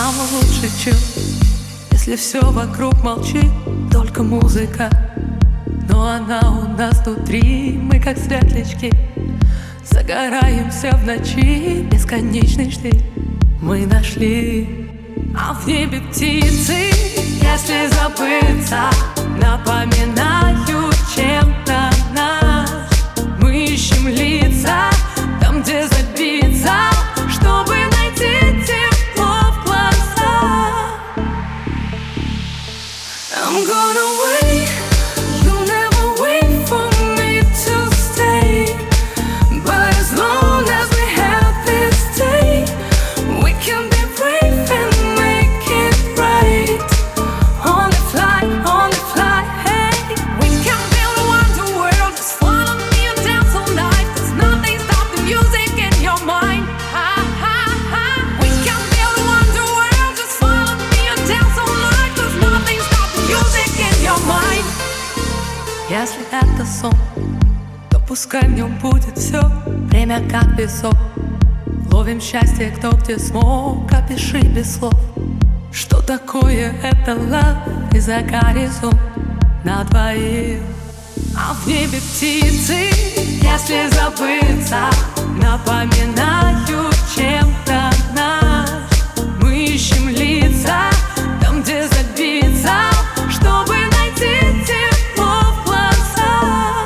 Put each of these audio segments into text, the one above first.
самый лучший чил, если все вокруг молчит, только музыка. Но она у нас внутри, мы как светлячки, загораемся в ночи, бесконечный штиль мы нашли. А в небе птицы, если забыться, напоминают чем-то нас. Мы ищем лица там, где забиться, чтобы найти тепло в глазах. I'm gonna wait, you'll never wait for me to stay. But as long as we have this day, we can be brave and make it right. Only fly, hey. We can build a wonder world, just follow me and dance all night. Cause nothing stops the music in your mind. We can build a wonder world, just follow me and dance all night. Cause nothing stops the music in your mind. Если это сон, то пускай в нем будет все. Время как песок, ловим счастье, кто где смог. Опиши без слов, что такое это love. И за горизонт на двоих. А в небе птицы, если забыться, напоминают чем-то нас. Мы ищем лица там, где забиться, чтобы найти тепло в глазах.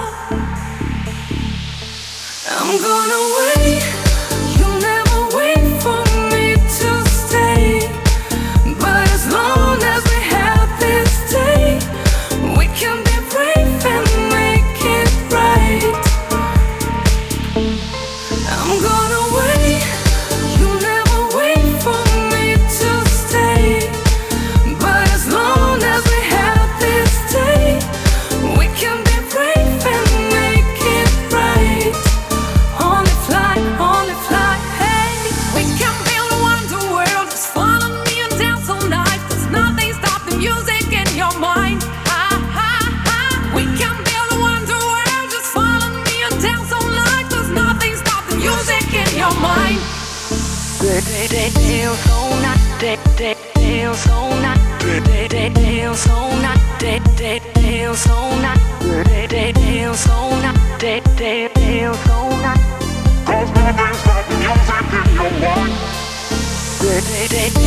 I'm gonna wait, you'll never wait for me to stay. But as long as we have this day, we can be brave and make it right. I'm gonna wait, you'll never wait for me to stay. But as long as we have this day, we can be brave and make it right. Only fly, hey. We can build a wonder world, just follow me and dance all night. Cause nothing stops the music in your mind. We can build a wonder world, just follow me and dance all night. Cause nothing stops the music in your mind. Dance all night, dance all night, dance all night, dance all night, dance all night, dance all night. Cause nothing stops the music in your mind.